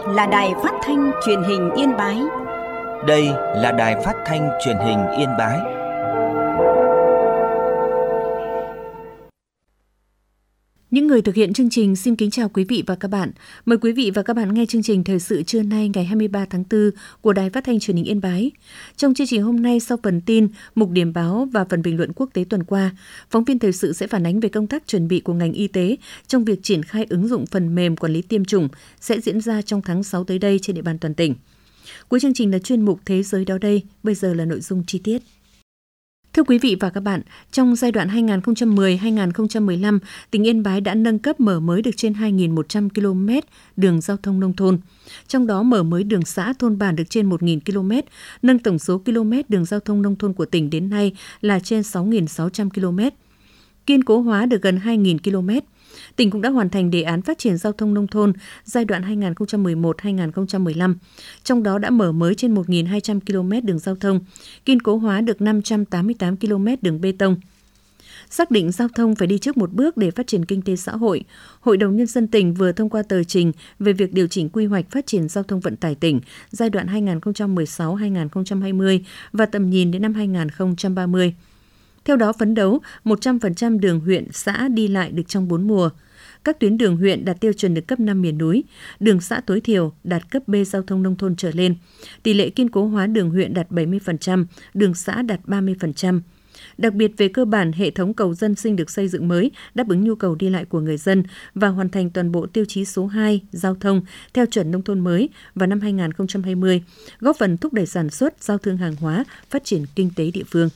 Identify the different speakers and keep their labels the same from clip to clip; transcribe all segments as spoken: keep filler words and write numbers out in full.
Speaker 1: là Đài Phát thanh Truyền hình Yên Bái.
Speaker 2: Đây là Đài Phát thanh Truyền hình Yên Bái.
Speaker 3: Những người thực hiện chương trình xin kính chào quý vị và các bạn. Mời quý vị và các bạn nghe chương trình Thời sự trưa nay ngày hai mươi ba tháng tư của Đài Phát thanh Truyền hình Yên Bái. Trong chương trình hôm nay, sau phần tin, mục điểm báo và phần bình luận quốc tế tuần qua, phóng viên thời sự sẽ phản ánh về công tác chuẩn bị của ngành y tế trong việc triển khai ứng dụng phần mềm quản lý tiêm chủng sẽ diễn ra trong tháng sáu tới đây trên địa bàn toàn tỉnh. Cuối chương trình là chuyên mục Thế giới đó đây, bây giờ là nội dung chi tiết. Thưa quý vị và các bạn, trong giai đoạn hai nghìn không trăm mười đến hai nghìn không trăm mười lăm, tỉnh Yên Bái đã nâng cấp mở mới được trên hai nghìn một trăm ki lô mét đường giao thông nông thôn. Trong đó mở mới đường xã thôn bản được trên một nghìn ki lô mét, nâng tổng số km đường giao thông nông thôn của tỉnh đến nay là trên sáu nghìn sáu trăm ki lô mét. Kiên cố hóa được gần hai nghìn ki lô mét. Tỉnh cũng đã hoàn thành đề án phát triển giao thông nông thôn giai đoạn hai nghìn không trăm mười một đến hai nghìn không trăm mười lăm. Trong đó đã mở mới trên một nghìn hai trăm ki lô mét đường giao thông, kiên cố hóa được năm trăm tám mươi tám ki lô mét đường bê tông. Xác định giao thông phải đi trước một bước để phát triển kinh tế xã hội, Hội đồng Nhân dân tỉnh vừa thông qua tờ trình về việc điều chỉnh quy hoạch phát triển giao thông vận tải tỉnh giai đoạn hai nghìn không trăm mười sáu đến hai nghìn không trăm hai mươi và tầm nhìn đến năm hai nghìn không trăm ba mươi. Theo đó, phấn đấu một trăm phần trăm đường huyện, xã đi lại được trong bốn mùa. Các tuyến đường huyện đạt tiêu chuẩn được cấp năm miền núi, đường xã tối thiểu đạt cấp B giao thông nông thôn trở lên. Tỷ lệ kiên cố hóa đường huyện đạt bảy mươi phần trăm, đường xã đạt ba mươi phần trăm. Đặc biệt về cơ bản, hệ thống cầu dân sinh được xây dựng mới, đáp ứng nhu cầu đi lại của người dân và hoàn thành toàn bộ tiêu chí số hai, giao thông, theo chuẩn nông thôn mới vào năm hai nghìn không trăm hai mươi, góp phần thúc đẩy sản xuất, giao thương hàng hóa, phát triển kinh tế địa phương.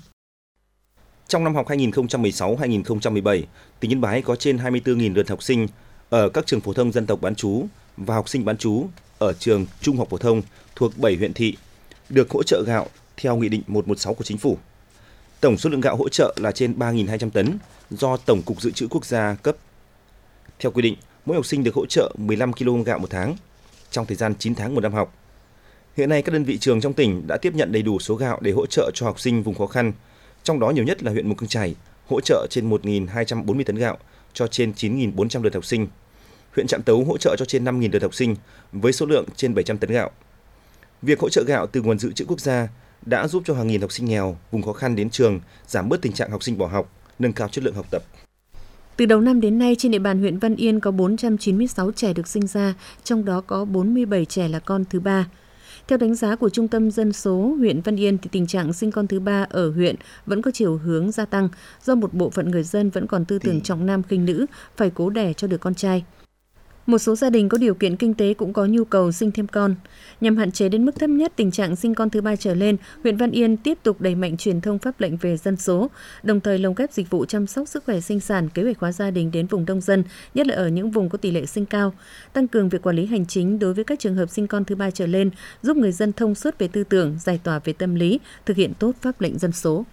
Speaker 4: Trong năm học hai nghìn không trăm mười sáu đến hai nghìn không trăm mười bảy, tỉnh Yên Bái có trên hai mươi tư nghìn lượt học sinh ở các trường phổ thông dân tộc bán trú và học sinh bán trú ở trường trung học phổ thông thuộc bảy huyện thị được hỗ trợ gạo theo Nghị định một trăm mười sáu của Chính phủ. Tổng số lượng gạo hỗ trợ là trên ba nghìn hai trăm tấn do Tổng cục Dự trữ Quốc gia cấp. Theo quy định, mỗi học sinh được hỗ trợ mười lăm ki lô gam gạo một tháng trong thời gian chín tháng một năm học. Hiện nay các đơn vị trường trong tỉnh đã tiếp nhận đầy đủ số gạo để hỗ trợ cho học sinh vùng khó khăn. Trong đó nhiều nhất là huyện Mù Căng Chải, hỗ trợ trên một nghìn hai trăm bốn mươi tấn gạo cho trên chín nghìn bốn trăm lượt học sinh. Huyện Trạm Tấu hỗ trợ cho trên năm nghìn lượt học sinh với số lượng trên bảy trăm tấn gạo. Việc hỗ trợ gạo từ nguồn dự trữ quốc gia đã giúp cho hàng nghìn học sinh nghèo, vùng khó khăn đến trường, giảm bớt tình trạng học sinh bỏ học, nâng cao chất lượng học tập.
Speaker 3: Từ đầu năm đến nay, trên địa bàn huyện Văn Yên có bốn trăm chín mươi sáu trẻ được sinh ra, trong đó có bốn mươi bảy trẻ là con thứ ba. Theo đánh giá của Trung tâm Dân số huyện Văn Yên, thì tình trạng sinh con thứ ba ở huyện vẫn có chiều hướng gia tăng do một bộ phận người dân vẫn còn tư tưởng trọng nam khinh nữ, phải cố đẻ cho được con trai. Một số gia đình có điều kiện kinh tế cũng có nhu cầu sinh thêm con. Nhằm hạn chế đến mức thấp nhất tình trạng sinh con thứ ba trở lên, huyện Văn Yên tiếp tục đẩy mạnh truyền thông pháp lệnh về dân số, đồng thời lồng ghép dịch vụ chăm sóc sức khỏe sinh sản, kế hoạch hóa gia đình đến vùng đông dân, nhất là ở những vùng có tỷ lệ sinh cao, tăng cường việc quản lý hành chính đối với các trường hợp sinh con thứ ba trở lên, giúp người dân thông suốt về tư tưởng, giải tỏa về tâm lý, thực hiện tốt pháp lệnh dân số.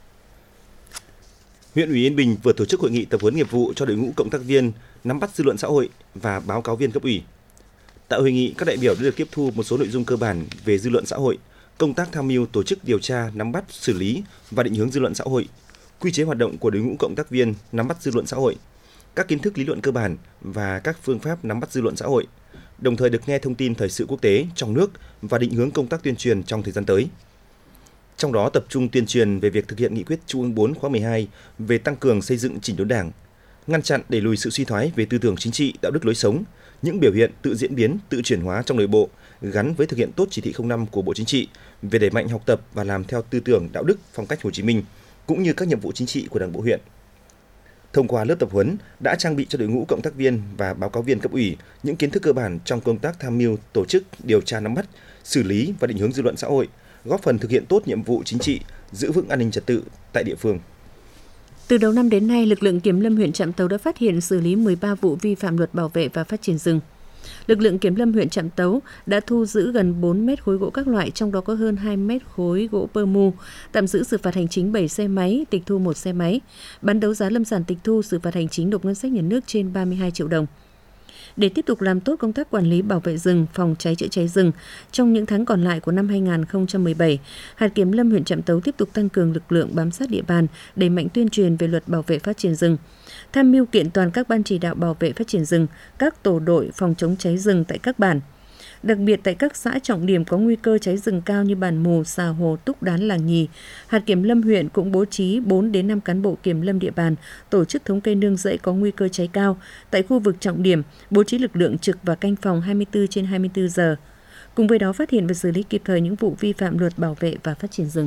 Speaker 4: Huyện ủy Yên Bình vừa tổ chức hội nghị tập huấn nghiệp vụ cho đội ngũ cộng tác viên nắm bắt dư luận xã hội và báo cáo viên cấp ủy. Tại hội nghị, các đại biểu đã được tiếp thu một số nội dung cơ bản về dư luận xã hội, công tác tham mưu tổ chức điều tra, nắm bắt, xử lý và định hướng dư luận xã hội, quy chế hoạt động của đội ngũ cộng tác viên nắm bắt dư luận xã hội, các kiến thức lý luận cơ bản và các phương pháp nắm bắt dư luận xã hội, đồng thời được nghe thông tin thời sự quốc tế, trong nước và định hướng công tác tuyên truyền trong thời gian tới. Trong đó tập trung tuyên truyền về việc thực hiện nghị quyết Trung ương bốn khóa mười hai về tăng cường xây dựng chỉnh đốn Đảng, ngăn chặn đẩy lùi sự suy thoái về tư tưởng chính trị, đạo đức lối sống, những biểu hiện tự diễn biến, tự chuyển hóa trong nội bộ gắn với thực hiện tốt chỉ thị không năm của Bộ Chính trị về đẩy mạnh học tập và làm theo tư tưởng, đạo đức, phong cách Hồ Chí Minh cũng như các nhiệm vụ chính trị của Đảng bộ huyện. Thông qua lớp tập huấn đã trang bị cho đội ngũ cộng tác viên và báo cáo viên cấp ủy những kiến thức cơ bản trong công tác tham mưu, tổ chức, điều tra nắm bắt, xử lý và định hướng dư luận xã hội, góp phần thực hiện tốt nhiệm vụ chính trị, giữ vững an ninh trật tự tại địa phương.
Speaker 3: Từ đầu năm đến nay, lực lượng kiểm lâm huyện Trạm Tấu đã phát hiện xử lý mười ba vụ vi phạm luật bảo vệ và phát triển rừng. Lực lượng kiểm lâm huyện Trạm Tấu đã thu giữ gần bốn mét khối gỗ các loại, trong đó có hơn hai mét khối gỗ pơ mu, tạm giữ xử phạt hành chính bảy xe máy, tịch thu một xe máy, bán đấu giá lâm sản tịch thu, xử phạt hành chính nộp ngân sách nhà nước trên ba mươi hai triệu đồng. Để tiếp tục làm tốt công tác quản lý bảo vệ rừng, phòng cháy chữa cháy rừng, trong những tháng còn lại của năm hai nghìn không trăm mười bảy, hạt kiểm lâm huyện Trạm Tấu tiếp tục tăng cường lực lượng bám sát địa bàn, đẩy mạnh tuyên truyền về luật bảo vệ phát triển rừng, tham mưu kiện toàn các ban chỉ đạo bảo vệ phát triển rừng, các tổ đội phòng chống cháy rừng tại các bản, đặc biệt tại các xã trọng điểm có nguy cơ cháy rừng cao như Bản Mù, Xà Hồ, Túc Đán, Làng Nhì. Hạt kiểm lâm huyện cũng bố trí bốn đến năm cán bộ kiểm lâm địa bàn, tổ chức thống kê nương rẫy có nguy cơ cháy cao. Tại khu vực trọng điểm, bố trí lực lượng trực và canh phòng hai mươi tư trên hai mươi tư giờ. Cùng với đó phát hiện và xử lý kịp thời những vụ vi phạm luật bảo vệ và phát triển rừng.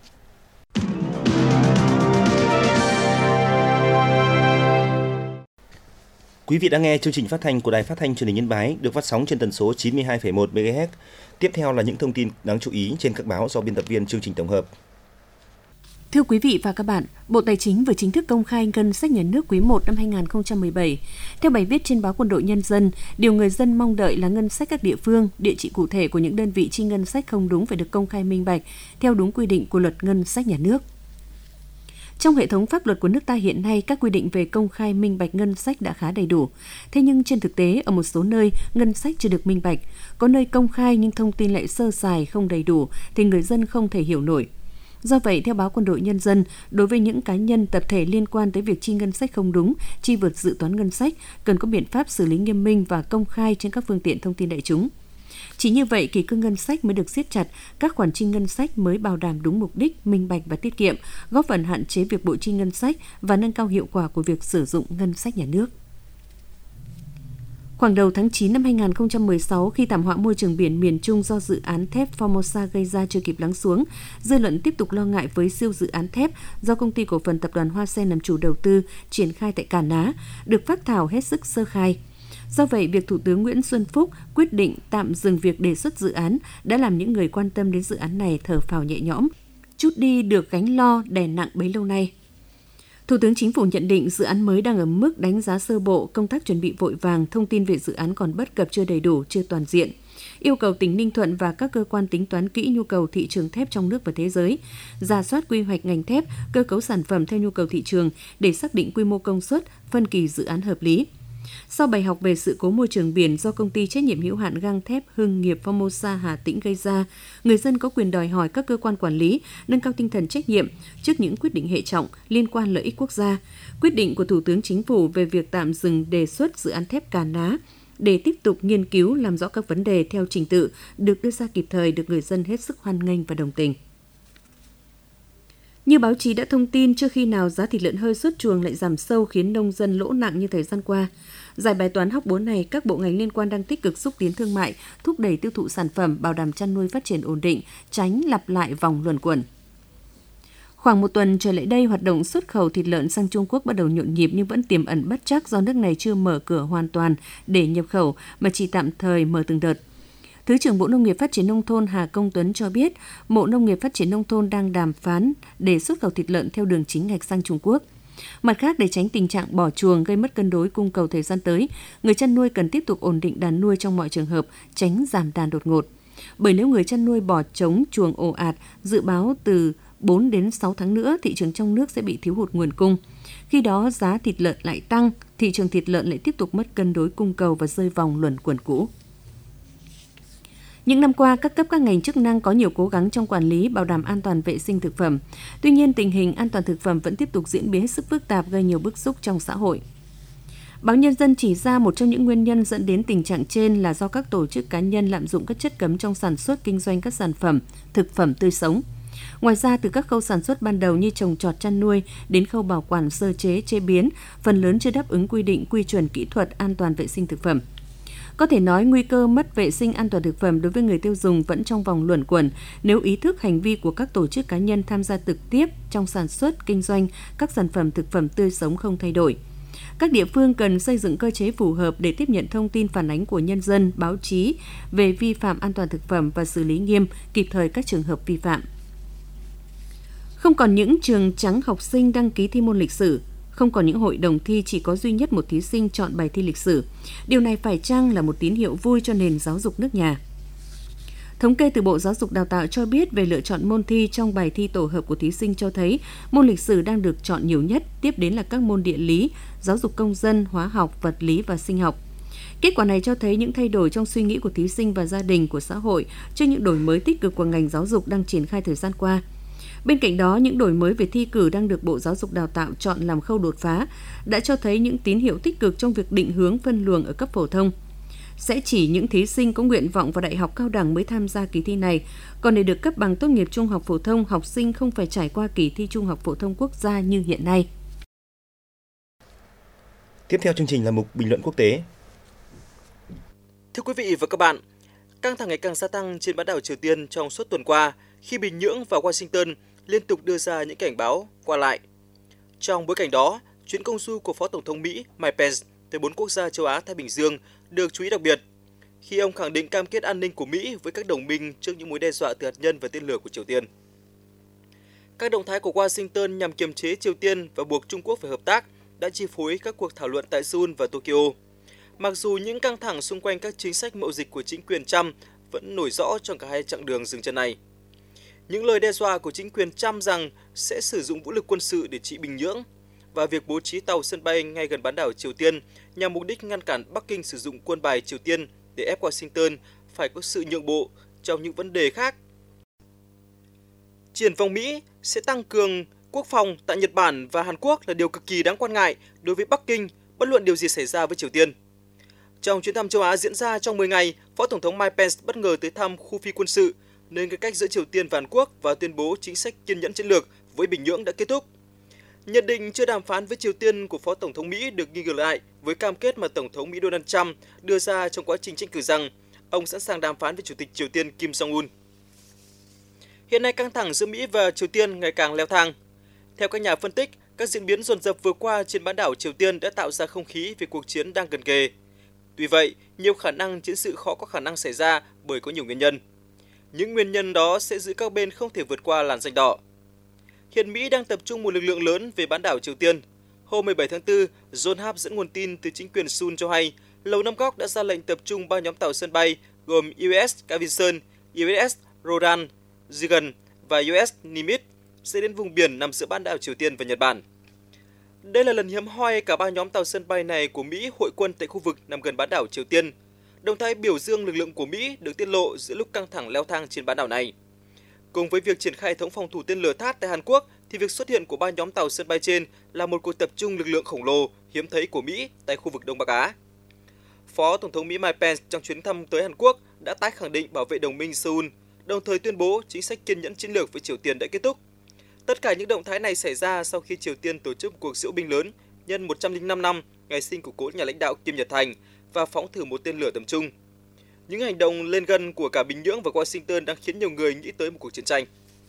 Speaker 4: Quý vị đang nghe chương trình phát thanh của Đài Phát thanh Truyền hình Yên Bái được phát sóng trên tần số chín mươi hai phẩy một mê ga héc. Tiếp theo là những thông tin đáng chú ý trên các báo do biên tập viên chương trình tổng hợp.
Speaker 3: Thưa quý vị và các bạn, Bộ Tài chính vừa chính thức công khai ngân sách nhà nước quý một năm hai không một bảy. Theo bài viết trên báo Quân đội Nhân dân, điều người dân mong đợi là ngân sách các địa phương, địa chỉ cụ thể của những đơn vị chi ngân sách không đúng phải được công khai minh bạch theo đúng quy định của Luật Ngân sách Nhà nước. Trong hệ thống pháp luật của nước ta hiện nay, các quy định về công khai minh bạch ngân sách đã khá đầy đủ. Thế nhưng trên thực tế, ở một số nơi, ngân sách chưa được minh bạch. Có nơi công khai nhưng thông tin lại sơ sài, không đầy đủ, thì người dân không thể hiểu nổi. Do vậy, theo báo Quân đội Nhân dân, đối với những cá nhân, tập thể liên quan tới việc chi ngân sách không đúng, chi vượt dự toán ngân sách, cần có biện pháp xử lý nghiêm minh và công khai trên các phương tiện thông tin đại chúng. Chỉ như vậy, kỷ cương ngân sách mới được siết chặt, các khoản chi ngân sách mới bảo đảm đúng mục đích, minh bạch và tiết kiệm, góp phần hạn chế việc bội chi ngân sách và nâng cao hiệu quả của việc sử dụng ngân sách nhà nước. Khoảng đầu tháng chín năm hai không một sáu, khi thảm họa môi trường biển miền Trung do dự án thép Formosa gây ra chưa kịp lắng xuống, dư luận tiếp tục lo ngại với siêu dự án thép do Công ty Cổ phần Tập đoàn Hoa Sen làm chủ đầu tư triển khai tại Cà Ná, được phác thảo hết sức sơ khai. Do vậy, việc Thủ tướng Nguyễn Xuân Phúc quyết định tạm dừng việc đề xuất dự án đã làm những người quan tâm đến dự án này thở phào nhẹ nhõm, trút đi được gánh lo đè nặng bấy lâu nay. Thủ tướng Chính phủ nhận định dự án mới đang ở mức đánh giá sơ bộ, công tác chuẩn bị vội vàng, thông tin về dự án còn bất cập chưa đầy đủ, chưa toàn diện. Yêu cầu tỉnh Ninh Thuận và các cơ quan tính toán kỹ nhu cầu thị trường thép trong nước và thế giới, rà soát quy hoạch ngành thép, cơ cấu sản phẩm theo nhu cầu thị trường để xác định quy mô công suất, phân kỳ dự án hợp lý. Sau bài học về sự cố môi trường biển do công ty trách nhiệm hữu hạn gang thép Hưng nghiệp Formosa Hà Tĩnh gây ra, người dân có quyền đòi hỏi các cơ quan quản lý nâng cao tinh thần trách nhiệm trước những quyết định hệ trọng liên quan lợi ích quốc gia. Quyết định của Thủ tướng Chính phủ về việc tạm dừng đề xuất dự án thép Cà Ná để tiếp tục nghiên cứu làm rõ các vấn đề theo trình tự được đưa ra kịp thời được người dân hết sức hoan nghênh và đồng tình. Như báo chí đã thông tin, trước khi nào giá thịt lợn hơi xuất chuồng lại giảm sâu khiến nông dân lỗ nặng như thời gian qua. Giải bài toán hóc búa này, các bộ ngành liên quan đang tích cực xúc tiến thương mại, thúc đẩy tiêu thụ sản phẩm, bảo đảm chăn nuôi phát triển ổn định, tránh lặp lại vòng luẩn quẩn. Khoảng một tuần trở lại đây, hoạt động xuất khẩu thịt lợn sang Trung Quốc bắt đầu nhộn nhịp nhưng vẫn tiềm ẩn bất trắc do nước này chưa mở cửa hoàn toàn để nhập khẩu mà chỉ tạm thời mở từng đợt. Thứ trưởng Bộ Nông nghiệp Phát triển Nông thôn Hà Công Tuấn cho biết, Bộ Nông nghiệp Phát triển Nông thôn đang đàm phán để xuất khẩu thịt lợn theo đường chính ngạch sang Trung Quốc. Mặt khác, để tránh tình trạng bỏ chuồng gây mất cân đối cung cầu thời gian tới, người chăn nuôi cần tiếp tục ổn định đàn nuôi trong mọi trường hợp, tránh giảm đàn đột ngột. Bởi nếu người chăn nuôi bỏ trống chuồng ồ ạt, dự báo từ bốn đến sáu tháng nữa, thị trường trong nước sẽ bị thiếu hụt nguồn cung. Khi đó, giá thịt lợn lại tăng, thị trường thịt lợn lại tiếp tục mất cân đối cung cầu và rơi vòng luẩn quẩn cũ. Những năm qua, các cấp các ngành chức năng có nhiều cố gắng trong quản lý, bảo đảm an toàn vệ sinh thực phẩm. Tuy nhiên, tình hình an toàn thực phẩm vẫn tiếp tục diễn biến hết sức phức tạp, gây nhiều bức xúc trong xã hội. Báo Nhân dân chỉ ra một trong những nguyên nhân dẫn đến tình trạng trên là do các tổ chức cá nhân lạm dụng các chất cấm trong sản xuất kinh doanh các sản phẩm, thực phẩm tươi sống. Ngoài ra, từ các khâu sản xuất ban đầu như trồng trọt chăn nuôi đến khâu bảo quản sơ chế chế biến, phần lớn chưa đáp ứng quy định quy chuẩn kỹ thuật an toàn vệ sinh thực phẩm. Có thể nói nguy cơ mất vệ sinh an toàn thực phẩm đối với người tiêu dùng vẫn trong vòng luẩn quẩn nếu ý thức hành vi của các tổ chức cá nhân tham gia trực tiếp trong sản xuất, kinh doanh các sản phẩm thực phẩm tươi sống không thay đổi. Các địa phương cần xây dựng cơ chế phù hợp để tiếp nhận thông tin phản ánh của nhân dân, báo chí về vi phạm an toàn thực phẩm và xử lý nghiêm kịp thời các trường hợp vi phạm. Không còn những trường trắng học sinh đăng ký thi môn lịch sử, không còn những hội đồng thi chỉ có duy nhất một thí sinh chọn bài thi lịch sử. Điều này phải chăng là một tín hiệu vui cho nền giáo dục nước nhà? Thống kê từ Bộ Giáo dục Đào tạo cho biết về lựa chọn môn thi trong bài thi tổ hợp của thí sinh cho thấy môn lịch sử đang được chọn nhiều nhất, tiếp đến là các môn địa lý, giáo dục công dân, hóa học, vật lý và sinh học. Kết quả này cho thấy những thay đổi trong suy nghĩ của thí sinh và gia đình của xã hội trước những đổi mới tích cực của ngành giáo dục đang triển khai thời gian qua. Bên cạnh đó, những đổi mới về thi cử đang được Bộ Giáo dục Đào tạo chọn làm khâu đột phá đã cho thấy những tín hiệu tích cực trong việc định hướng phân luồng ở cấp phổ thông. sẽ chỉ những thí sinh có nguyện vọng vào đại học cao đẳng mới tham gia kỳ thi này. Còn để được cấp bằng tốt nghiệp trung học phổ thông, học sinh không phải trải qua kỳ thi Trung học phổ thông quốc gia như hiện nay.
Speaker 4: Tiếp theo chương trình là mục bình luận quốc tế.
Speaker 5: Thưa quý vị và các bạn, căng thẳng ngày càng gia tăng trên bán đảo Triều Tiên trong suốt tuần qua khi Bình Nhưỡng và Washington liên tục đưa ra những cảnh báo qua lại. Trong bối cảnh đó, chuyến công du của Phó Tổng thống Mỹ Mike Pence tới bốn quốc gia châu Á-Thái Bình Dương được chú ý đặc biệt, khi ông khẳng định cam kết an ninh của Mỹ với các đồng minh trước những mối đe dọa từ hạt nhân và tên lửa của Triều Tiên. Các động thái của Washington nhằm kiềm chế Triều Tiên và buộc Trung Quốc phải hợp tác đã chi phối các cuộc thảo luận tại Seoul và Tokyo. Mặc dù những căng thẳng xung quanh các chính sách mậu dịch của chính quyền Trump vẫn nổi rõ trong cả hai chặng đường dừng chân này. Những lời đe dọa của chính quyền Trump rằng sẽ sử dụng vũ lực quân sự để trị Bình Nhưỡng và việc bố trí tàu sân bay ngay gần bán đảo Triều Tiên nhằm mục đích ngăn cản Bắc Kinh sử dụng quân bài Triều Tiên để ép Washington phải có sự nhượng bộ trong những vấn đề khác. Triển vọng Mỹ sẽ tăng cường quốc phòng tại Nhật Bản và Hàn Quốc là điều cực kỳ đáng quan ngại đối với Bắc Kinh, bất luận điều gì xảy ra với Triều Tiên. Trong chuyến thăm châu Á diễn ra trong mười ngày, Phó Tổng thống Mike Pence bất ngờ tới thăm khu phi quân sự, nơi cái cách giữa Triều Tiên và Hàn Quốc và tuyên bố chính sách kiên nhẫn chiến lược với Bình Nhưỡng đã kết thúc. Nhận định chưa đàm phán với Triều Tiên của Phó Tổng thống Mỹ được nghi ngờ lại với cam kết mà Tổng thống Mỹ Donald Trump đưa ra trong quá trình tranh cử rằng ông sẵn sàng đàm phán với Chủ tịch Triều Tiên Kim Jong-un. Hiện nay căng thẳng giữa Mỹ và Triều Tiên ngày càng leo thang. Theo các nhà phân tích, các diễn biến dồn dập vừa qua trên bán đảo Triều Tiên đã tạo ra không khí về cuộc chiến đang gần kề. Tuy vậy, nhiều khả năng chiến sự khó có khả năng xảy ra bởi có nhiều nguyên nhân. Những nguyên nhân đó sẽ giữ các bên không thể vượt qua làn ranh đỏ. Hiện Mỹ đang tập trung một lực lượng lớn về bán đảo Triều Tiên. Hôm mười bảy tháng tư, Yonhap dẫn nguồn tin từ chính quyền Seoul cho hay Lầu Năm Góc đã ra lệnh tập trung ba nhóm tàu sân bay gồm u ét Cavinson, u ét Rodan, Jigan và u ét Nimitz sẽ đến vùng biển nằm giữa bán đảo Triều Tiên và Nhật Bản. Đây là lần hiếm hoi cả ba nhóm tàu sân bay này của Mỹ hội quân tại khu vực nằm gần bán đảo Triều Tiên. Động thái biểu dương lực lượng của Mỹ được tiết lộ giữa lúc căng thẳng leo thang trên bán đảo này. Cùng với việc triển khai hệ thống phòng thủ tên lửa THAAD tại Hàn Quốc, thì việc xuất hiện của ba nhóm tàu sân bay trên là một cuộc tập trung lực lượng khổng lồ hiếm thấy của Mỹ tại khu vực Đông Bắc Á. Phó Tổng thống Mỹ Mike Pence trong chuyến thăm tới Hàn Quốc đã tái khẳng định bảo vệ đồng minh Seoul, đồng thời tuyên bố chính sách kiên nhẫn chiến lược với Triều Tiên đã kết thúc. Tất cả những động thái này xảy ra sau khi Triều Tiên tổ chức một cuộc diễu binh lớn nhân một trăm lẻ năm năm ngày sinh của cố nhà lãnh đạo Kim Nhật Thành và phóng thử một tên lửa tầm trung. Những hành động lên gân của cả Bình Nhưỡng và Washington đang khiến nhiều người nghĩ tới một cuộc chiến tranh.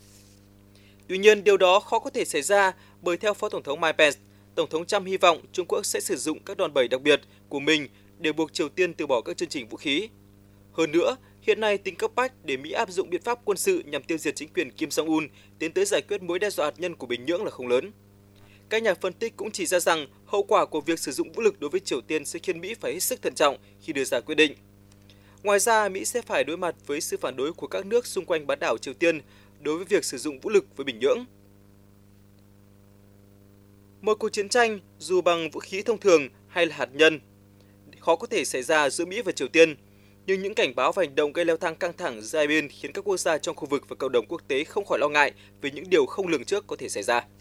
Speaker 5: Tuy nhiên, điều đó khó có thể xảy ra bởi theo Phó Tổng thống Mike Pence, Tổng thống Trump hy vọng Trung Quốc sẽ sử dụng các đòn bẩy đặc biệt của mình để buộc Triều Tiên từ bỏ các chương trình vũ khí. Hơn nữa, hiện nay tính cấp bách để Mỹ áp dụng biện pháp quân sự nhằm tiêu diệt chính quyền Kim Jong-un tiến tới giải quyết mối đe dọa hạt nhân của Bình Nhưỡng là không lớn. Các nhà phân tích cũng chỉ ra rằng hậu quả của việc sử dụng vũ lực đối với Triều Tiên sẽ khiến Mỹ phải hết sức thận trọng khi đưa ra quyết định. Ngoài ra, Mỹ sẽ phải đối mặt với sự phản đối của các nước xung quanh bán đảo Triều Tiên đối với việc sử dụng vũ lực với Bình Nhưỡng. Một cuộc chiến tranh, dù bằng vũ khí thông thường hay là hạt nhân, khó có thể xảy ra giữa Mỹ và Triều Tiên, nhưng những cảnh báo và hành động gây leo thang căng thẳng giữa hai bên khiến các quốc gia trong khu vực và cộng đồng quốc tế không khỏi lo ngại về những điều không lường trước có thể xảy ra.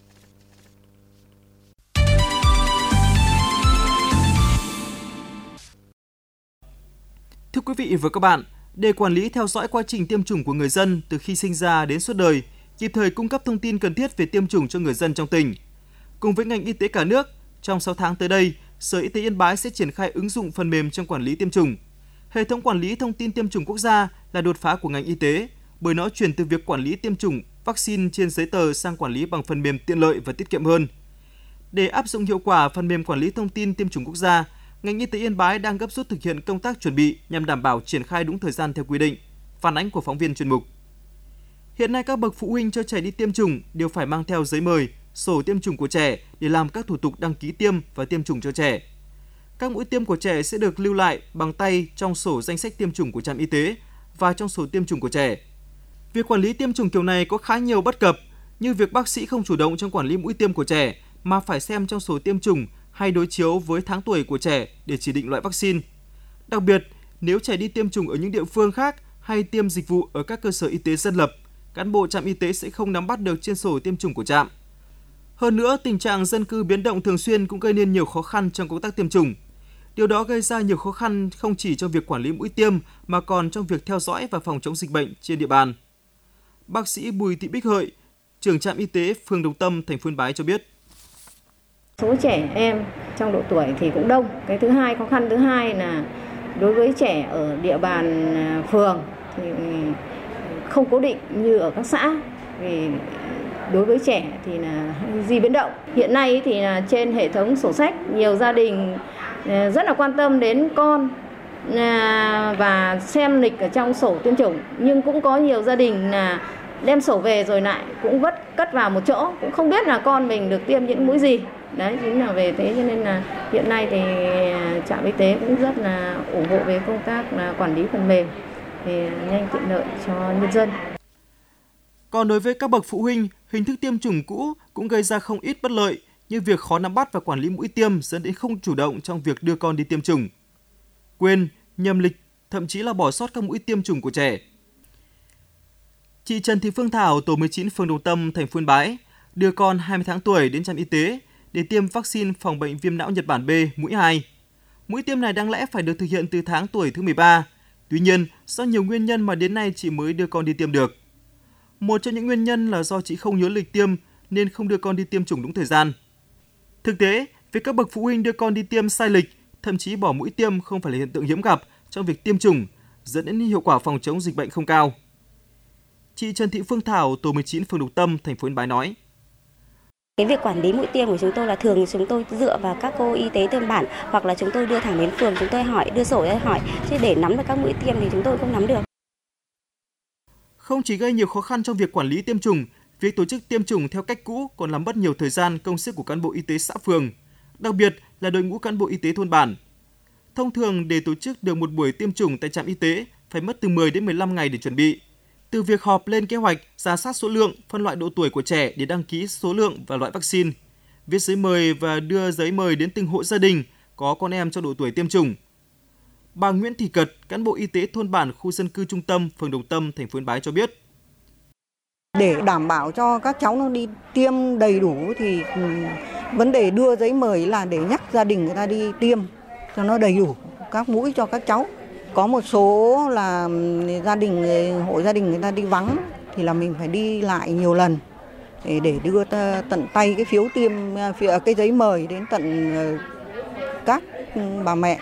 Speaker 6: Thưa quý vị và các bạn, để quản lý theo dõi quá trình tiêm chủng của người dân từ khi sinh ra đến suốt đời, kịp thời cung cấp thông tin cần thiết về tiêm chủng cho người dân trong tỉnh. Cùng với ngành y tế cả nước, trong sáu tháng tới đây, Sở Y tế Yên Bái sẽ triển khai ứng dụng phần mềm trong quản lý tiêm chủng. Hệ thống quản lý thông tin tiêm chủng quốc gia là đột phá của ngành y tế, bởi nó chuyển từ việc quản lý tiêm chủng vaccine trên giấy tờ sang quản lý bằng phần mềm tiện lợi và tiết kiệm hơn. Để áp dụng hiệu quả phần mềm quản lý thông tin tiêm chủng quốc gia, ngành y tế Yên Bái đang gấp rút thực hiện công tác chuẩn bị nhằm đảm bảo triển khai đúng thời gian theo quy định. Phản ánh của phóng viên chuyên mục. Hiện nay các bậc phụ huynh cho trẻ đi tiêm chủng đều phải mang theo giấy mời, sổ tiêm chủng của trẻ để làm các thủ tục đăng ký tiêm và tiêm chủng cho trẻ. Các mũi tiêm của trẻ sẽ được lưu lại bằng tay trong sổ danh sách tiêm chủng của trạm y tế và trong sổ tiêm chủng của trẻ. Việc quản lý tiêm chủng kiểu này có khá nhiều bất cập, như việc bác sĩ không chủ động trong quản lý mũi tiêm của trẻ mà phải xem trong sổ tiêm chủng hay đối chiếu với tháng tuổi của trẻ để chỉ định loại vaccine. Đặc biệt, nếu trẻ đi tiêm chủng ở những địa phương khác hay tiêm dịch vụ ở các cơ sở y tế dân lập, cán bộ trạm y tế sẽ không nắm bắt được trên sổ tiêm chủng của trạm. Hơn nữa, tình trạng dân cư biến động thường xuyên cũng gây nên nhiều khó khăn trong công tác tiêm chủng. Điều đó gây ra nhiều khó khăn không chỉ trong việc quản lý mũi tiêm mà còn trong việc theo dõi và phòng chống dịch bệnh trên địa bàn. Bác sĩ Bùi Thị Bích Hợi, trưởng trạm y tế phường Đồng Tâm, thành phố Yên Bái cho biết.
Speaker 7: Số trẻ em trong độ tuổi thì cũng đông. Cái thứ hai, khó khăn thứ hai là đối với trẻ ở địa bàn phường thì không cố định như ở các xã. Vì đối với trẻ thì là di biến động. Hiện nay thì là trên hệ thống sổ sách, nhiều gia đình rất là quan tâm đến con và xem lịch ở trong sổ tiêm chủng, nhưng cũng có nhiều gia đình là đem sổ về rồi lại cũng vất cất vào một chỗ, cũng không biết là con mình được tiêm những mũi gì. Đấy chính là về thế cho nên là hiện nay thì trạm y tế cũng rất là ủng hộ về công tác là quản lý phần mềm để nhanh tiện lợi cho nhân dân.
Speaker 6: Còn đối với các bậc phụ huynh, hình thức tiêm chủng cũ cũng gây ra không ít bất lợi như việc khó nắm bắt và quản lý mũi tiêm dẫn đến không chủ động trong việc đưa con đi tiêm chủng. Quên, nhầm lịch, thậm chí là bỏ sót các mũi tiêm chủng của trẻ. Chị Trần Thị Phương Thảo, tổ mười chín phường Đồng Tâm, thành phố Yên Bái, đưa con hai mươi tháng tuổi đến trạm y tế để tiêm vaccine phòng bệnh viêm não Nhật Bản B mũi hai. Mũi tiêm này đáng lẽ phải được thực hiện từ tháng tuổi thứ mười ba. Tuy nhiên, do nhiều nguyên nhân mà đến nay chị mới đưa con đi tiêm được. Một trong những nguyên nhân là do chị không nhớ lịch tiêm nên không đưa con đi tiêm chủng đúng thời gian. Thực tế, việc các bậc phụ huynh đưa con đi tiêm sai lịch, thậm chí bỏ mũi tiêm không phải là hiện tượng hiếm gặp trong việc tiêm chủng, dẫn đến hiệu quả phòng chống dịch bệnh không cao. Chị Trần Thị Phương Thảo, tổ mười chín phường Đồng Tâm, thành phố Yên Bái nói.
Speaker 8: Cái việc quản lý mũi tiêm của chúng tôi là thường chúng tôi dựa vào các cô y tế thôn bản hoặc là chúng tôi đưa thẳng đến phường, chúng tôi hỏi, đưa sổ ra hỏi, chứ để nắm được các mũi tiêm thì chúng tôi không nắm được.
Speaker 6: Không chỉ gây nhiều khó khăn trong việc quản lý tiêm chủng, việc tổ chức tiêm chủng theo cách cũ còn làm mất nhiều thời gian, công sức của cán bộ y tế xã phường, đặc biệt là đội ngũ cán bộ y tế thôn bản. Thông thường để tổ chức được một buổi tiêm chủng tại trạm y tế phải mất từ mười đến mười lăm ngày để chuẩn bị. Từ việc họp lên kế hoạch, rà soát số lượng, phân loại độ tuổi của trẻ để đăng ký số lượng và loại vaccine, viết giấy mời và đưa giấy mời đến từng hộ gia đình có con em trong độ tuổi tiêm chủng. Bà Nguyễn Thị Cật, cán bộ y tế thôn bản khu dân cư Trung Tâm, phường Đồng Tâm, thành phố Yên Bái cho biết.
Speaker 9: Để đảm bảo cho các cháu nó đi tiêm đầy đủ thì vấn đề đưa giấy mời là để nhắc gia đình người ta đi tiêm cho nó đầy đủ các mũi cho các cháu. Có một số là gia đình, hộ gia đình người ta đi vắng thì là mình phải đi lại nhiều lần để, để đưa tận tay cái phiếu tiêm, cái giấy mời đến tận các bà mẹ.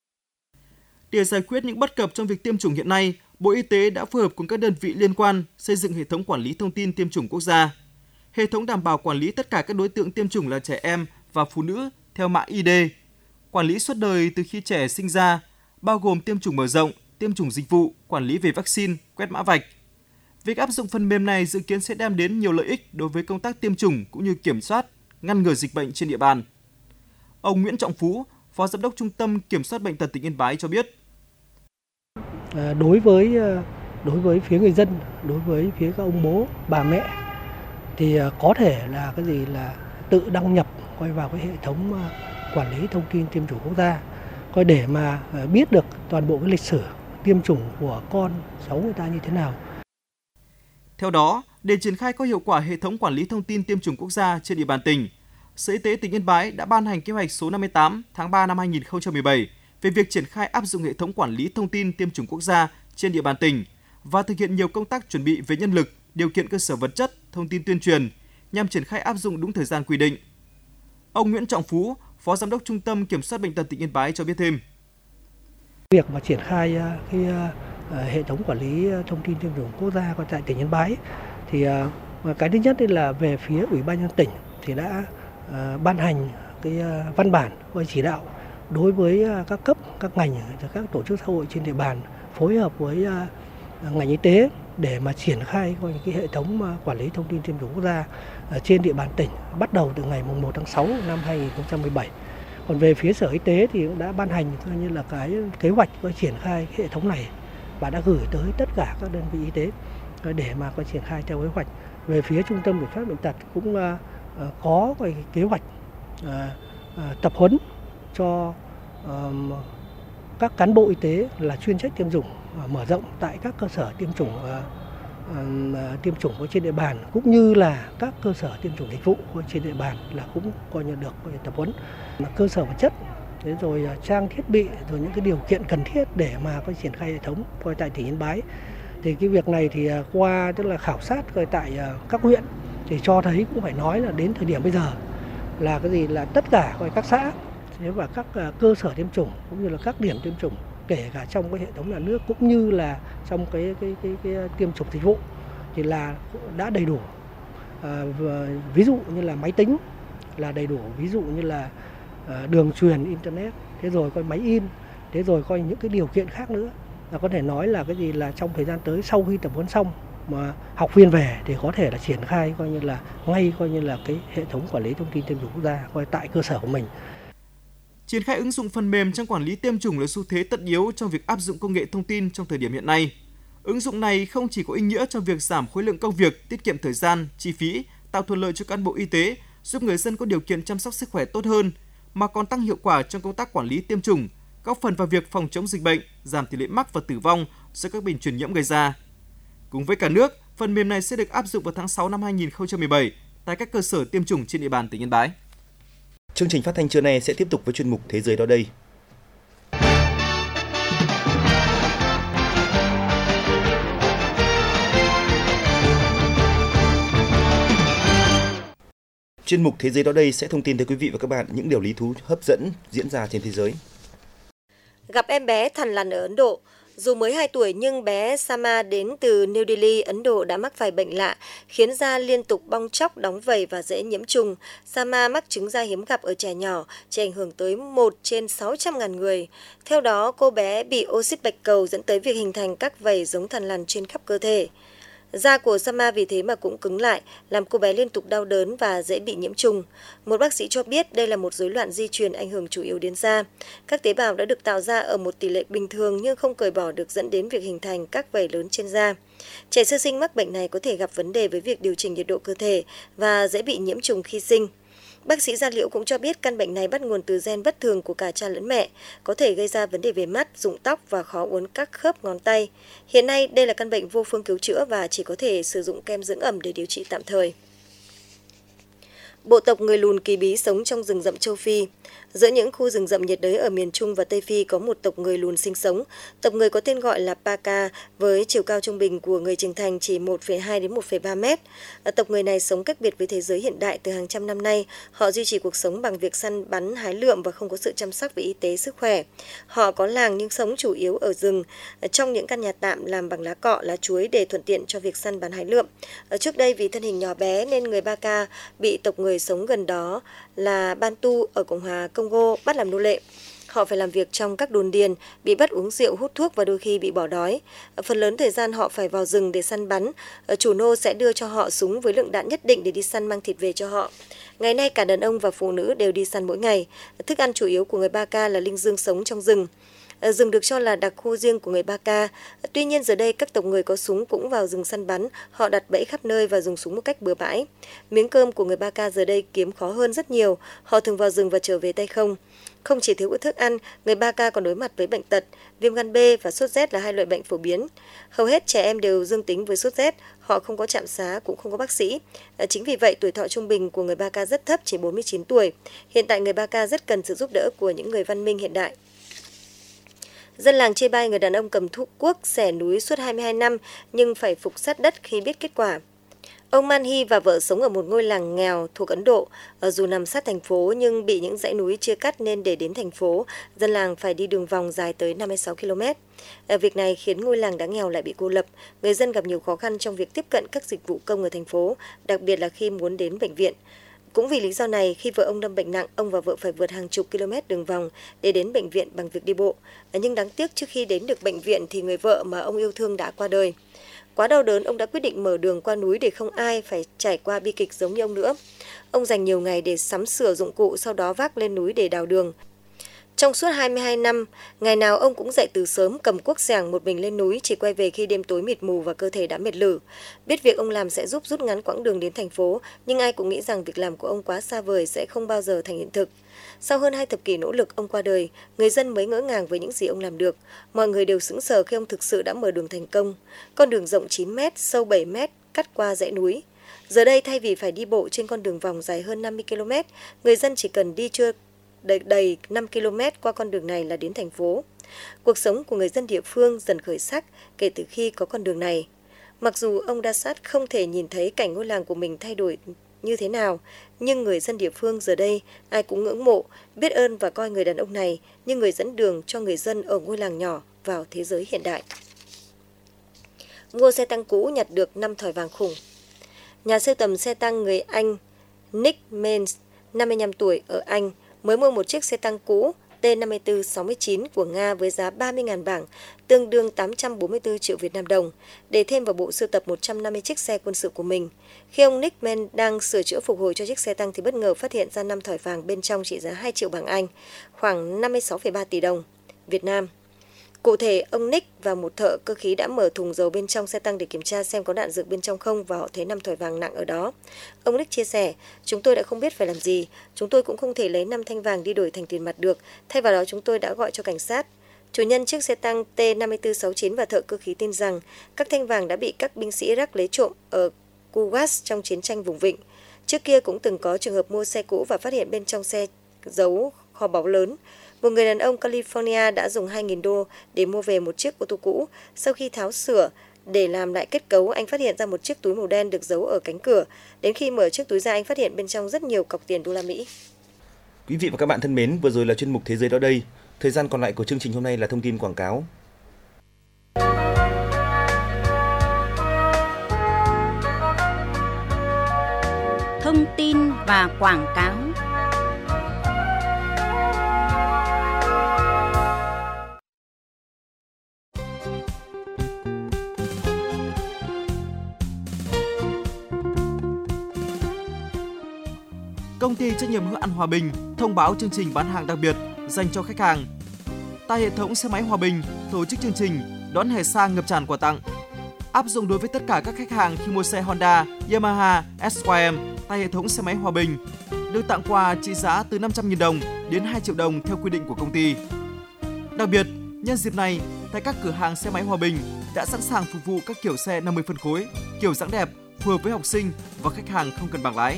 Speaker 6: Để giải quyết những bất cập trong việc tiêm chủng hiện nay, Bộ Y tế đã phối hợp cùng các đơn vị liên quan xây dựng hệ thống quản lý thông tin tiêm chủng quốc gia. Hệ thống đảm bảo quản lý tất cả các đối tượng tiêm chủng là trẻ em và phụ nữ theo mã i đê, quản lý suốt đời từ khi trẻ sinh ra, bao gồm tiêm chủng mở rộng, tiêm chủng dịch vụ, quản lý về vaccine, quét mã vạch. Việc áp dụng phần mềm này dự kiến sẽ đem đến nhiều lợi ích đối với công tác tiêm chủng cũng như kiểm soát, ngăn ngừa dịch bệnh trên địa bàn. Ông Nguyễn Trọng Phú, Phó Giám đốc Trung tâm Kiểm soát Bệnh tật tỉnh Yên Bái cho biết.
Speaker 10: Đối với đối với phía người dân, đối với phía các ông bố, bà mẹ thì có thể là cái gì là tự đăng nhập quay vào cái hệ thống quản lý thông tin tiêm chủng quốc gia, coi để mà biết được toàn bộ cái lịch sử tiêm chủng của con cháu người ta như thế nào.
Speaker 6: Theo đó, để triển khai có hiệu quả hệ thống quản lý thông tin tiêm chủng quốc gia trên địa bàn tỉnh, Sở Y tế tỉnh Yên Bái đã ban hành kế hoạch số năm mươi tám tháng ba năm hai nghìn không trăm mười bảy về việc triển khai áp dụng hệ thống quản lý thông tin tiêm chủng quốc gia trên địa bàn tỉnh và thực hiện nhiều công tác chuẩn bị về nhân lực, điều kiện cơ sở vật chất, thông tin tuyên truyền nhằm triển khai áp dụng đúng thời gian quy định. Ông Nguyễn Trọng Phú, Phó Giám đốc Trung tâm Kiểm soát Bệnh tật tỉnh Yên Bái cho biết thêm.
Speaker 10: Việc mà triển khai cái hệ thống quản lý thông tin tiêm chủng quốc gia tại tỉnh Yên Bái thì cái thứ nhất là về phía Ủy ban nhân dân tỉnh thì đã ban hành cái văn bản và chỉ đạo đối với các cấp, các ngành, các tổ chức xã hội trên địa bàn phối hợp với ngành y tế để mà triển khai cái hệ thống quản lý thông tin tiêm chủng quốc gia trên địa bàn tỉnh bắt đầu từ ngày mùng một tháng sáu năm hai nghìn không trăm mười bảy. Còn về phía Sở Y tế thì cũng đã ban hành coi như là cái kế hoạch coi triển khai hệ thống này và đã gửi tới tất cả các đơn vị y tế để mà coi triển khai theo kế hoạch. Về phía Trung tâm Kiểm soát Bệnh tật cũng có cái kế hoạch tập huấn cho các cán bộ y tế là chuyên trách tiêm chủng mở rộng tại các cơ sở tiêm chủng tiêm chủng ở trên địa bàn cũng như là các cơ sở tiêm chủng dịch vụ trên địa bàn là cũng coi như được coi như tập huấn. Cơ sở vật chất thế rồi trang thiết bị, rồi những cái điều kiện cần thiết để mà có triển khai hệ thống coi tại tỉnh Yên Bái. Thì cái việc này thì qua tức là khảo sát coi tại các huyện thì cho thấy cũng phải nói là đến thời điểm bây giờ là cái gì là tất cả coi các xã và các cơ sở tiêm chủng cũng như là các điểm tiêm chủng, kể cả trong cái hệ thống nhà nước cũng như là trong cái cái cái, cái, cái tiêm chủng dịch vụ thì là đã đầy đủ. À, ví dụ như là máy tính là đầy đủ, ví dụ như là à, đường truyền internet, thế rồi coi máy in, thế rồi coi những cái điều kiện khác nữa. Là có thể nói là cái gì là trong thời gian tới sau khi tập huấn xong mà học viên về thì có thể là triển khai coi như là ngay coi như là cái hệ thống quản lý thông tin tiêm chủng quốc gia coi tại cơ sở của mình.
Speaker 6: Triển khai ứng dụng phần mềm trong quản lý tiêm chủng là xu thế tất yếu trong việc áp dụng công nghệ thông tin trong thời điểm hiện nay. Ứng dụng này không chỉ có ý nghĩa trong việc giảm khối lượng công việc, tiết kiệm thời gian, chi phí, tạo thuận lợi cho cán bộ y tế, giúp người dân có điều kiện chăm sóc sức khỏe tốt hơn, mà còn tăng hiệu quả trong công tác quản lý tiêm chủng, góp phần vào việc phòng chống dịch bệnh, giảm tỷ lệ mắc và tử vong do các bệnh truyền nhiễm gây ra. Cùng với cả nước, phần mềm này sẽ được áp dụng vào tháng sáu năm hai nghìn không trăm mười bảy tại các cơ sở tiêm chủng trên địa bàn tỉnh Yên Bái.
Speaker 4: Chương trình phát thanh trưa nay sẽ tiếp tục với chuyên mục Thế giới đó đây. Chuyên mục Thế giới đó đây sẽ thông tin tới quý vị và các bạn những điều lý thú hấp dẫn diễn ra trên thế giới.
Speaker 11: Gặp em bé thằn lằn ở Ấn Độ. Dù mới hai tuổi nhưng bé Sama đến từ New Delhi, Ấn Độ đã mắc phải bệnh lạ, khiến da liên tục bong tróc, đóng vảy và dễ nhiễm trùng. Sama mắc chứng da hiếm gặp ở trẻ nhỏ, chỉ ảnh hưởng tới một trên sáu trăm nghìn người. Theo đó, cô bé bị oxit bạch cầu dẫn tới việc hình thành các vảy giống thằn lằn trên khắp cơ thể. Da của Sama vì thế mà cũng cứng lại, làm cô bé liên tục đau đớn và dễ bị nhiễm trùng. Một bác sĩ cho biết đây là một rối loạn di truyền ảnh hưởng chủ yếu đến da. Các tế bào đã được tạo ra ở một tỷ lệ bình thường nhưng không cởi bỏ được, dẫn đến việc hình thành các vảy lớn trên da. Trẻ sơ sinh mắc bệnh này có thể gặp vấn đề với việc điều chỉnh nhiệt độ cơ thể và dễ bị nhiễm trùng khi sinh. Bác sĩ da liễu cũng cho biết căn bệnh này bắt nguồn từ gen bất thường của cả cha lẫn mẹ, có thể gây ra vấn đề về mắt, rụng tóc và khó uốn các khớp ngón tay. Hiện nay, đây là căn bệnh vô phương cứu chữa và chỉ có thể sử dụng kem dưỡng ẩm để điều trị tạm thời. Bộ tộc người lùn kỳ bí sống trong rừng rậm châu Phi. Giữa những khu rừng rậm nhiệt đới ở miền Trung và Tây Phi có một tộc người lùn sinh sống. Tộc người có tên gọi là Paka, với chiều cao trung bình của người trưởng thành chỉ một phẩy hai đến một phẩy ba mét. Tộc người này sống cách biệt với thế giới hiện đại từ hàng trăm năm nay. Họ duy trì cuộc sống bằng việc săn bắn, hái lượm và không có sự chăm sóc về y tế, sức khỏe. Họ có làng nhưng sống chủ yếu ở rừng, trong những căn nhà tạm làm bằng lá cọ, lá chuối để thuận tiện cho việc săn bắn, hái lượm. Trước đây vì thân hình nhỏ bé nên người Paka bị tộc người sống gần đó là Bantu ở Cộng hòa Congo bắt làm nô lệ. Họ phải làm việc trong các đồn điền, bị bắt uống rượu, hút thuốc và đôi khi bị bỏ đói. Phần lớn thời gian họ phải vào rừng để săn bắn. Chủ nô sẽ đưa cho họ súng với lượng đạn nhất định để đi săn mang thịt về cho họ. Ngày nay cả đàn ông và phụ nữ đều đi săn mỗi ngày. Thức ăn chủ yếu của người Paka là linh dương sống trong rừng. Rừng được cho là đặc khu riêng của người Paka. Tuy nhiên giờ đây các tộc người có súng cũng vào rừng săn bắn, họ đặt bẫy khắp nơi và dùng súng một cách bừa bãi. Miếng cơm của người Paka giờ đây kiếm khó hơn rất nhiều, họ thường vào rừng và trở về tay không. Không chỉ thiếu thức ăn, người Paka còn đối mặt với bệnh tật, viêm gan B và sốt rét là hai loại bệnh phổ biến. Hầu hết trẻ em đều dương tính với sốt rét, họ không có trạm xá cũng không có bác sĩ. Chính vì vậy tuổi thọ trung bình của người Paka rất thấp, chỉ bốn mươi chín tuổi. Hiện tại người Paka rất cần sự giúp đỡ của những người văn minh hiện đại. Dân làng chê bai người đàn ông cầm thuốc cuốc xẻ núi suốt hai mươi hai năm nhưng phải phục sát đất khi biết kết quả. Ông Manhi và vợ sống ở một ngôi làng nghèo thuộc Ấn Độ. Dù nằm sát thành phố nhưng bị những dãy núi chia cắt nên để đến thành phố, dân làng phải đi đường vòng dài tới năm mươi sáu ki lô mét. Việc này khiến ngôi làng đã nghèo lại bị cô lập. Người dân gặp nhiều khó khăn trong việc tiếp cận các dịch vụ công ở thành phố, đặc biệt là khi muốn đến bệnh viện. Cũng vì lý do này, khi vợ ông lâm bệnh nặng, ông và vợ phải vượt hàng chục km đường vòng để đến bệnh viện bằng việc đi bộ. Nhưng đáng tiếc trước khi đến được bệnh viện thì người vợ mà ông yêu thương đã qua đời. Quá đau đớn, ông đã quyết định mở đường qua núi để không ai phải trải qua bi kịch giống như ông nữa. Ông dành nhiều ngày để sắm sửa dụng cụ, sau đó vác lên núi để đào đường. Trong suốt hai mươi hai năm, ngày nào ông cũng dậy từ sớm cầm cuốc xẻng một mình lên núi, chỉ quay về khi đêm tối mịt mù và cơ thể đã mệt lử. Biết việc ông làm sẽ giúp rút ngắn quãng đường đến thành phố, nhưng ai cũng nghĩ rằng việc làm của ông quá xa vời sẽ không bao giờ thành hiện thực. Sau hơn hai thập kỷ nỗ lực ông qua đời, người dân mới ngỡ ngàng với những gì ông làm được. Mọi người đều sững sờ khi ông thực sự đã mở đường thành công. Con đường rộng chín mét, sâu bảy mét, cắt qua dãy núi. Giờ đây thay vì phải đi bộ trên con đường vòng dài hơn năm mươi ki lô mét, người dân chỉ cần đi chưa đầy, đầy năm ki lô mét qua con đường này là đến thành phố. Cuộc sống của người dân địa phương dần khởi sắc kể từ khi có con đường này. Mặc dù ông Dasat không thể nhìn thấy cảnh ngôi làng của mình thay đổi như thế nào, nhưng người dân địa phương giờ đây ai cũng ngưỡng mộ, biết ơn và coi người đàn ông này như người dẫn đường cho người dân ở ngôi làng nhỏ vào thế giới hiện đại. Mua xe tăng cũ nhặt được năm thỏi vàng khủng. Nhà sưu tầm xe tăng người Anh Nick Mains, năm mươi lăm tuổi, ở Anh, mới mua một chiếc xe tăng cũ T năm mươi tư sáu mươi chín của Nga với giá ba mươi nghìn bảng, tương đương tám trăm bốn mươi tư triệu Việt Nam đồng, để thêm vào bộ sưu tập một trăm năm mươi chiếc xe quân sự của mình. Khi ông Nick Mains đang sửa chữa phục hồi cho chiếc xe tăng thì bất ngờ phát hiện ra năm thỏi vàng bên trong trị giá hai triệu bảng Anh, khoảng năm mươi sáu phẩy ba tỷ đồng Việt Nam. Cụ thể, ông Nick và một thợ cơ khí đã mở thùng dầu bên trong xe tăng để kiểm tra xem có đạn dược bên trong không và họ thấy năm thỏi vàng nặng ở đó. Ông Nick chia sẻ, chúng tôi đã không biết phải làm gì, chúng tôi cũng không thể lấy năm thanh vàng đi đổi thành tiền mặt được, thay vào đó chúng tôi đã gọi cho cảnh sát. Chủ nhân chiếc xe tăng T năm mươi tư sáu chín và thợ cơ khí tin rằng các thanh vàng đã bị các binh sĩ Iraq lấy trộm ở Kuwait trong chiến tranh vùng vịnh. Trước kia cũng từng có trường hợp mua xe cũ và phát hiện bên trong xe giấu kho báu lớn. Một người đàn ông California đã dùng hai nghìn đô để mua về một chiếc ô tô cũ. Sau khi tháo sửa để làm lại kết cấu, anh phát hiện ra một chiếc túi màu đen được giấu ở cánh cửa. Đến khi mở chiếc túi ra, anh phát hiện bên trong rất nhiều cọc tiền đô la Mỹ.
Speaker 4: Quý vị và các bạn thân mến, vừa rồi là chuyên mục Thế giới đó đây. Thời gian còn lại của chương trình hôm nay là thông tin quảng cáo.
Speaker 1: Thông tin và quảng cáo.
Speaker 6: Công ty trách nhiệm hữu hạn Hòa Bình thông báo chương trình bán hàng đặc biệt dành cho khách hàng. Tại hệ thống xe máy Hòa Bình tổ chức chương trình đón hè sang ngập tràn quà tặng, áp dụng đối với tất cả các khách hàng khi mua xe Honda, Yamaha, ét i em tại hệ thống xe máy Hòa Bình, được tặng quà trị giá từ năm trăm nghìn đồng đến hai triệu đồng theo quy định của công ty. Đặc biệt, nhân dịp này, tại các cửa hàng xe máy Hòa Bình đã sẵn sàng phục vụ các kiểu xe năm mươi phân khối, kiểu dáng đẹp, phù hợp với học sinh và khách hàng không cần bằng lái.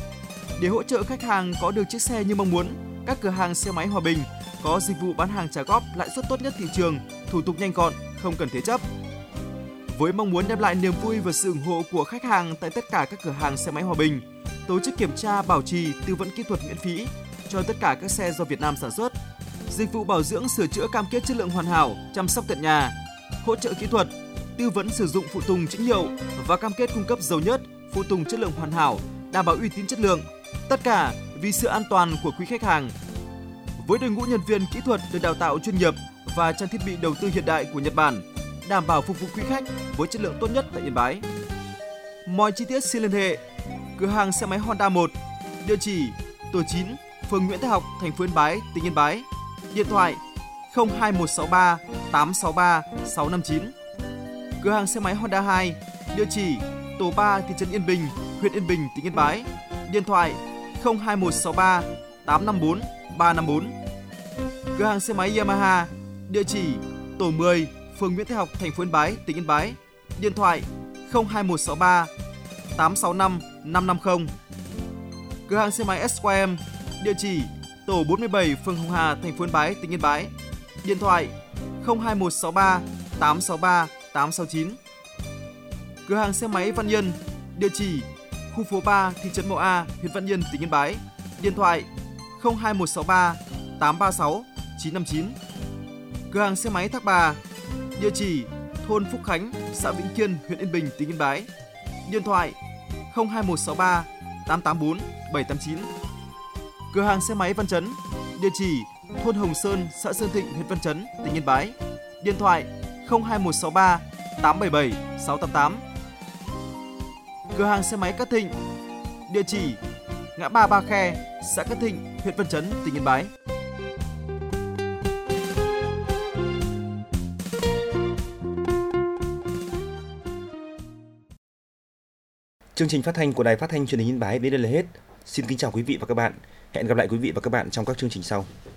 Speaker 6: Để hỗ trợ khách hàng có được chiếc xe như mong muốn, các cửa hàng xe máy Hòa Bình có dịch vụ bán hàng trả góp lãi suất tốt nhất thị trường, thủ tục nhanh gọn, không cần thế chấp. Với mong muốn đem lại niềm vui và sự ủng hộ của khách hàng tại tất cả các cửa hàng xe máy Hòa Bình, tổ chức kiểm tra, bảo trì, tư vấn kỹ thuật miễn phí cho tất cả các xe do Việt Nam sản xuất, dịch vụ bảo dưỡng sửa chữa cam kết chất lượng hoàn hảo, chăm sóc tận nhà, hỗ trợ kỹ thuật, tư vấn sử dụng phụ tùng chính hiệu và cam kết cung cấp dầu nhớt, phụ tùng chất lượng hoàn hảo, đảm bảo uy tín chất lượng. Tất cả vì sự an toàn của quý khách hàng. Với đội ngũ nhân viên kỹ thuật được đào tạo chuyên nghiệp và trang thiết bị đầu tư hiện đại của Nhật Bản, đảm bảo phục vụ quý khách với chất lượng tốt nhất tại Yên Bái. Mọi chi tiết xin liên hệ cửa hàng xe máy Honda một, địa chỉ tổ chín, phường Nguyễn Thái Học, thành phố Yên Bái, tỉnh Yên Bái. Điện thoại không hai một sáu ba tám sáu ba sáu năm chín. Cửa hàng xe máy Honda hai, địa chỉ tổ ba, thị trấn Yên Bình, huyện Yên Bình, tỉnh Yên Bái. Điện thoại không hai một sáu ba tám năm bốn ba năm bốn. Cửa hàng xe máy Yamaha, địa chỉ tổ mười, phường Nguyễn Thái Học, thành phố Yên Bái, tỉnh Yên Bái. Điện thoại không hai một sáu ba tám sáu năm năm năm không. Cửa hàng xe máy ét i em, địa chỉ tổ bốn mươi bảy, phường Hồng Hà, thành phố Yên Bái, tỉnh Yên Bái. Điện thoại không hai một sáu ba tám sáu ba tám sáu chín. Cửa hàng xe máy Văn Yên, địa chỉ khu phố ba, thị trấn Mậu A, huyện Văn Yên, tỉnh Yên Bái. Điện thoại không hai một sáu ba tám ba sáu chín năm chín. Cửa hàng xe máy Thác Bà, địa chỉ thôn Phúc Khánh, xã Vĩnh Kiên, huyện Yên Bình, tỉnh Yên Bái. Điện thoại không hai một sáu ba tám tám bốn bảy tám chín. Cửa hàng xe máy Văn Chấn, địa chỉ thôn Hồng Sơn, xã Sơn Thịnh, huyện Văn Chấn, tỉnh Yên Bái. Điện thoại không hai một sáu ba tám bảy bảy sáu tám tám. Cửa hàng xe máy Cát Thịnh, địa chỉ ngã ba Ba Khe, xã Cát Thịnh, huyện Văn Chấn, tỉnh Yên Bái.
Speaker 4: Chương trình phát thanh của Đài Phát thanh Truyền hình Yên Bái đến đây là hết. Xin kính chào quý vị và các bạn. Hẹn gặp lại quý vị và các bạn trong các chương trình sau.